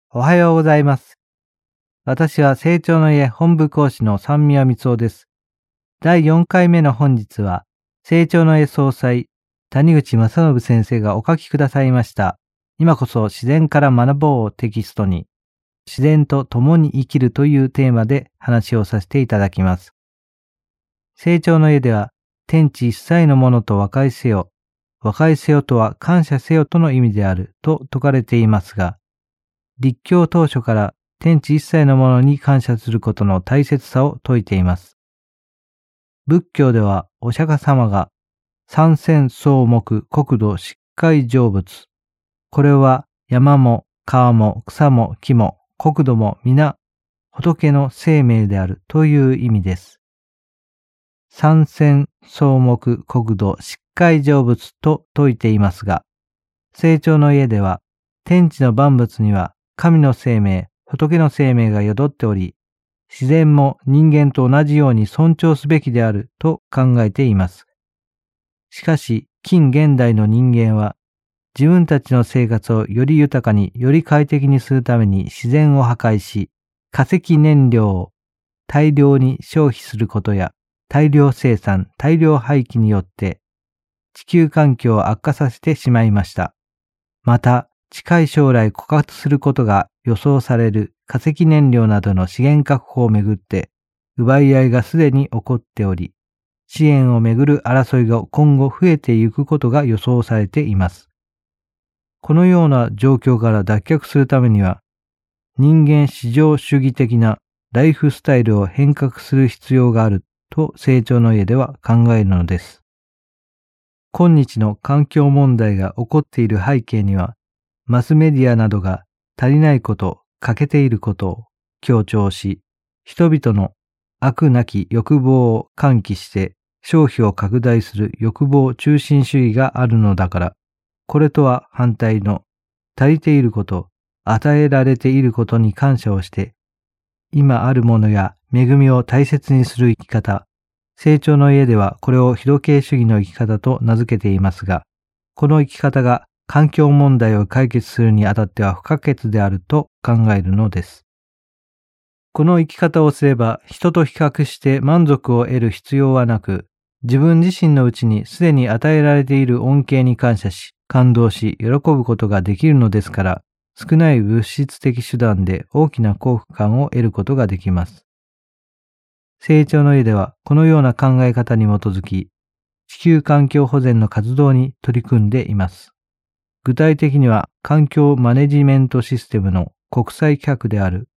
おはようございます。私は成長の家本部講師の三宮光雄です。第4回目の本日は、成長の家総裁、谷口正信先生がお書きくださいました。今こそ自然から学ぼうテキストに、自然と共に生きるというテーマで話をさせていただきます。成長の家では、天地一切のものと和解せよ。和解せよとは感謝せよとの意味であると説かれていますが、立教当初から天地一切のものに感謝することの大切さを説いています。仏教ではお釈迦様が三千草木国土疾海成仏。これは山も川も草も木も国土も皆仏の生命であるという意味です。三千草木国土疾海成仏と説いていますが、成長の家では天地の万物には神の生命、仏の生命が宿っており、自然も人間と同じように尊重すべきであると考えています。しかし、近現代の人間は、自分たちの生活をより豊かに、より快適にするために自然を破壊し、化石燃料を大量に消費することや、大量生産、大量廃棄によって、地球環境を悪化させてしまいました。また、近い将来枯渇することが予想される化石燃料などの資源確保をめぐって奪い合いがすでに起こっており、資源をめぐる争いが今後増えていくことが予想されています。このような状況から脱却するためには、人間至上主義的なライフスタイルを変革する必要があると成長の家では考えるのです。今日の環境問題が起こっている背景には、マスメディアなどが足りないこと、欠けていることを強調し、人々の飽なき欲望を喚起して消費を拡大する欲望中心主義があるのだから、これとは反対の足りていること、与えられていることに感謝をして、今あるものや恵みを大切にする生き方、成長の家ではこれを非度系主義の生き方と名付けていますが、この生き方が環境問題を解決するにあたっては不可欠であると考えるのです。この生き方をすれば人と比較して満足を得る必要はなく、自分自身のうちにすでに与えられている恩恵に感謝し、感動し、喜ぶことができるのですから、少ない物質的手段で大きな幸福感を得ることができます。成長の家ではこのような考え方に基づき、地球環境保全の活動に取り組んでいます。具体的には環境マネジメントシステムの国際規格である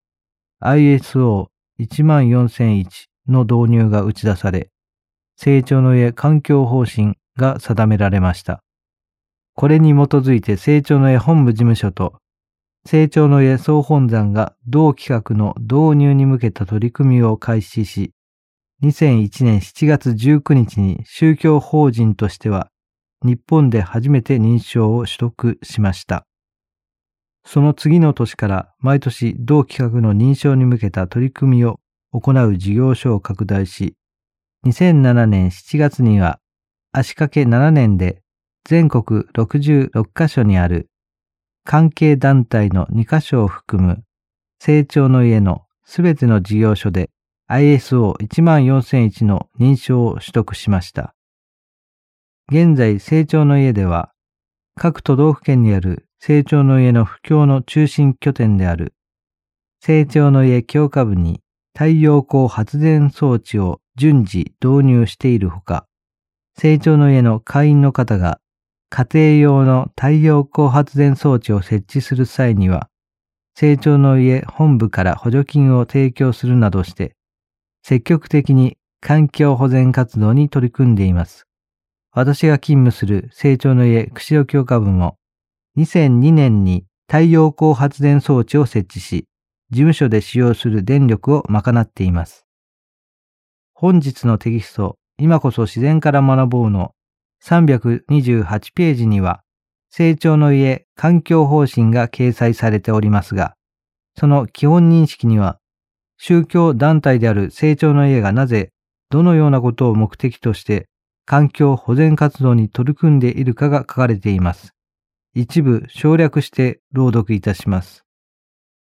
ISO14001 の導入が打ち出され、成長の家環境方針が定められました。これに基づいて成長の家本部事務所と成長の家総本山が同規格の導入に向けた取り組みを開始し、2001年7月19日に宗教法人としては日本で初めて認証を取得しました。その次の年から毎年同規格の認証に向けた取り組みを行う事業所を拡大し、2007年7月には足掛け7年で全国66カ所にある関係団体の2カ所を含む成長の家のすべての事業所で ISO14001 の認証を取得しました。現在、成長の家では、各都道府県にある成長の家の布教の中心拠点である、成長の家教科部に太陽光発電装置を順次導入しているほか、成長の家の会員の方が家庭用の太陽光発電装置を設置する際には、成長の家本部から補助金を提供するなどして、積極的に環境保全活動に取り組んでいます。私が勤務する成長の家釧路教科部も2002年に太陽光発電装置を設置し、事務所で使用する電力を賄っています。本日のテキスト、今こそ自然から学ぼうの328ページには、成長の家環境方針が掲載されておりますが、その基本認識には、宗教団体である成長の家がなぜ、どのようなことを目的として、環境保全活動に取り組んでいるかが書かれています。一部省略して朗読いたします。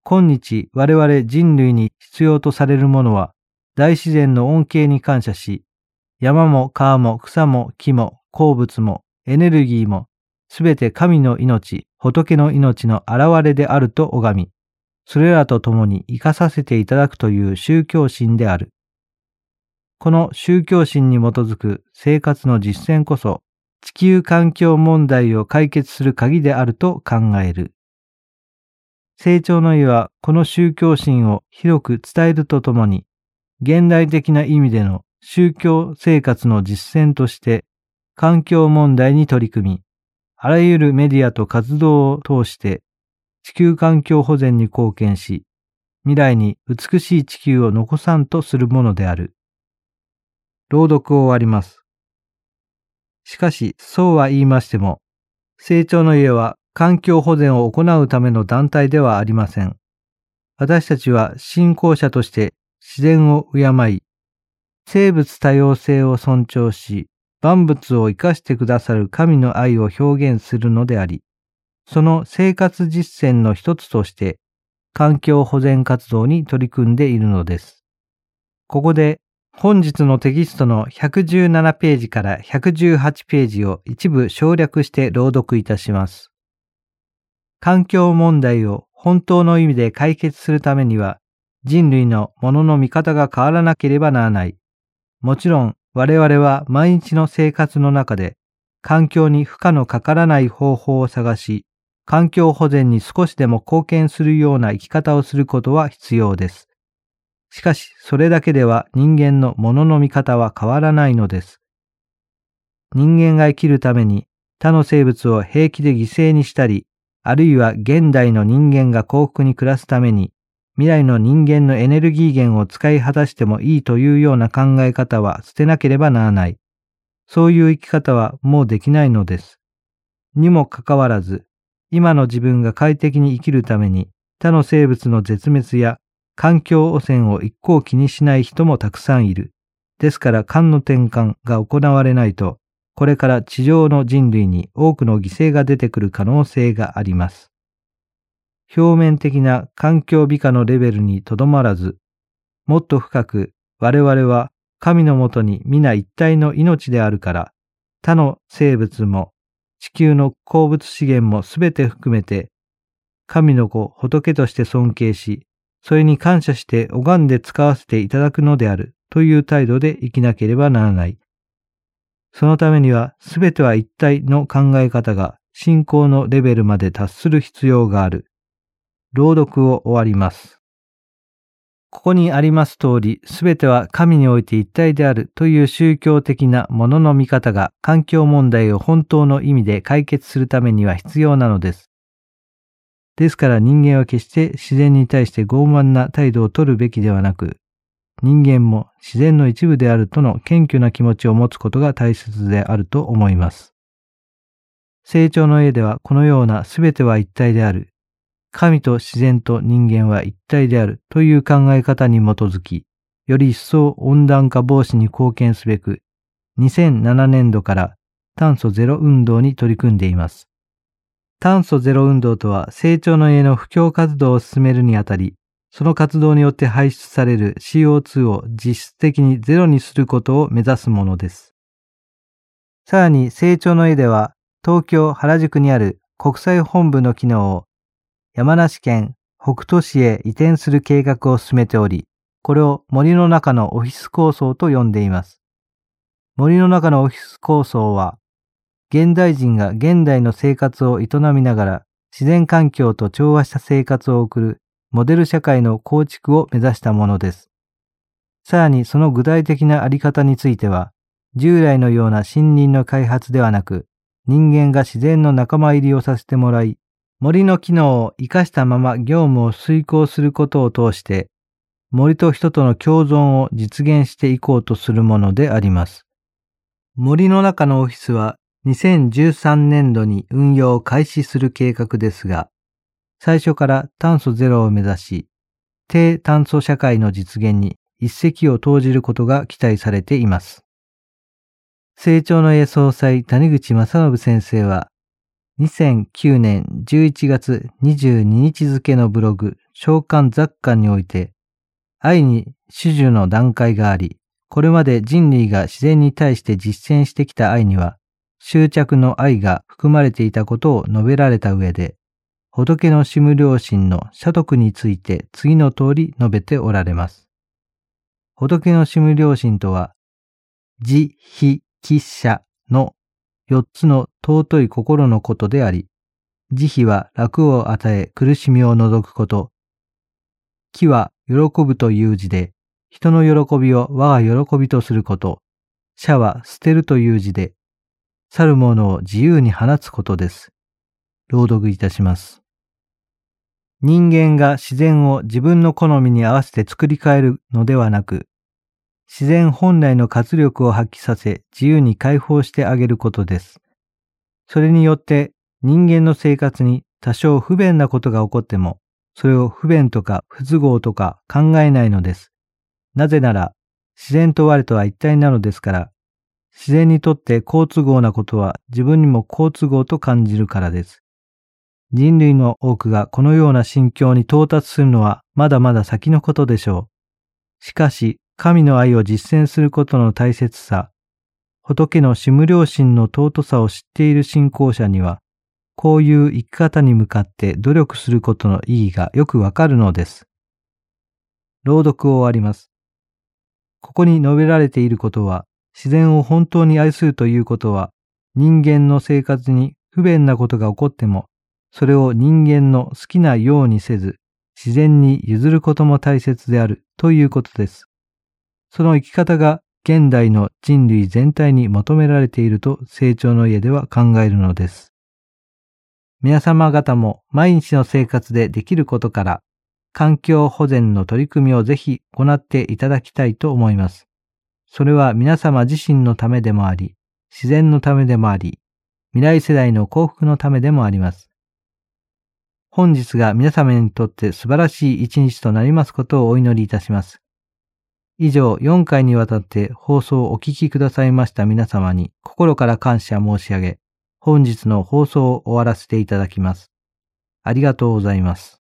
今日我々人類に必要とされるものは、大自然の恩恵に感謝し、山も川も草も木も鉱物もエネルギーも、すべて神の命、仏の命の現れであると拝み、それらと共に生かさせていただくという宗教心である。この宗教心に基づく生活の実践こそ、地球環境問題を解決する鍵であると考える。成長の家はこの宗教心を広く伝えるとともに、現代的な意味での宗教生活の実践として環境問題に取り組み、あらゆるメディアと活動を通して地球環境保全に貢献し、未来に美しい地球を残さんとするものである。朗読を終わります。しかし、そうは言いましても、成長の家は環境保全を行うための団体ではありません。私たちは信仰者として自然を敬い、生物多様性を尊重し、万物を生かしてくださる神の愛を表現するのであり、その生活実践の一つとして、環境保全活動に取り組んでいるのです。ここで、本日のテキストの117ページから118ページを一部省略して朗読いたします。環境問題を本当の意味で解決するためには、人類のものの見方が変わらなければならない。もちろん我々は毎日の生活の中で環境に負荷のかからない方法を探し、環境保全に少しでも貢献するような生き方をすることは必要です。しかし、それだけでは人間のものの見方は変わらないのです。人間が生きるために他の生物を平気で犠牲にしたり、あるいは現代の人間が幸福に暮らすために、未来の人間のエネルギー源を使い果たしてもいいというような考え方は捨てなければならない。そういう生き方はもうできないのです。にもかかわらず、今の自分が快適に生きるために他の生物の絶滅や環境汚染を一向気にしない人もたくさんいる。ですから観の転換が行われないと、これから地上の人類に多くの犠牲が出てくる可能性があります。表面的な環境美化のレベルにとどまらず、もっと深く我々は神のもとに皆一体の命であるから、他の生物も地球の鉱物資源もすべて含めて、神の子仏として尊敬し、それに感謝して拝んで使わせていただくのであるという態度で生きなければならない。そのためにはすべては一体の考え方が信仰のレベルまで達する必要がある。朗読を終わります。ここにあります通り、すべては神において一体であるという宗教的なものの見方が環境問題を本当の意味で解決するためには必要なのです。ですから人間は決して自然に対して傲慢な態度を取るべきではなく、人間も自然の一部であるとの謙虚な気持ちを持つことが大切であると思います。成長の絵ではこのようなすべては一体である。神と自然と人間は一体であるという考え方に基づき、より一層温暖化防止に貢献すべく、2007年度から炭素ゼロ運動に取り組んでいます。炭素ゼロ運動とは成長の家の布教活動を進めるにあたり、その活動によって排出される CO2 を実質的にゼロにすることを目指すものです。さらに成長の家では、東京原宿にある国際本部の機能を山梨県北杜市へ移転する計画を進めており、これを森の中のオフィス構想と呼んでいます。森の中のオフィス構想は、現代人が現代の生活を営みながら自然環境と調和した生活を送るモデル社会の構築を目指したものです。さらにその具体的なあり方については、従来のような森林の開発ではなく、人間が自然の仲間入りをさせてもらい、森の機能を生かしたまま業務を遂行することを通して、森と人との共存を実現していこうとするものであります。森の中のオフィスは2013年度に運用を開始する計画ですが、最初から炭素ゼロを目指し、低炭素社会の実現に一石を投じることが期待されています。成長の家総裁谷口正信先生は、 2009年11月22日付のブログ、召喚雑感において、愛に種々の段階があり、これまで人類が自然に対して実践してきた愛には、執着の愛が含まれていたことを述べられた上で、仏の志無良心の社徳について次の通り述べておられます。仏の志無良心とは、慈悲喜捨の4つの尊い心のことであり、慈悲は楽を与え苦しみを除くこと、喜は喜ぶという字で、人の喜びを我が喜びとすること、捨は捨てるという字で、去るものを自由に放つことです。朗読いたします。人間が自然を自分の好みに合わせて作り変えるのではなく、自然本来の活力を発揮させ自由に解放してあげることです。それによって人間の生活に多少不便なことが起こっても、それを不便とか不都合とか考えないのです。なぜなら、自然と我とは一体なのですから、自然にとって好都合なことは自分にも好都合と感じるからです。人類の多くがこのような心境に到達するのはまだまだ先のことでしょう。しかし、神の愛を実践することの大切さ、仏の志無良心の尊さを知っている信仰者には、こういう生き方に向かって努力することの意義がよくわかるのです。朗読を終わります。ここに述べられていることは、自然を本当に愛するということは、人間の生活に不便なことが起こっても、それを人間の好きなようにせず、自然に譲ることも大切であるということです。その生き方が現代の人類全体に求められていると成長の家では考えるのです。皆様方も毎日の生活でできることから、環境保全の取り組みをぜひ行っていただきたいと思います。それは皆様自身のためでもあり、自然のためでもあり、未来世代の幸福のためでもあります。本日が皆様にとって素晴らしい一日となりますことをお祈りいたします。以上4回にわたって放送をお聞きくださいました皆様に心から感謝申し上げ、本日の放送を終わらせていただきます。ありがとうございます。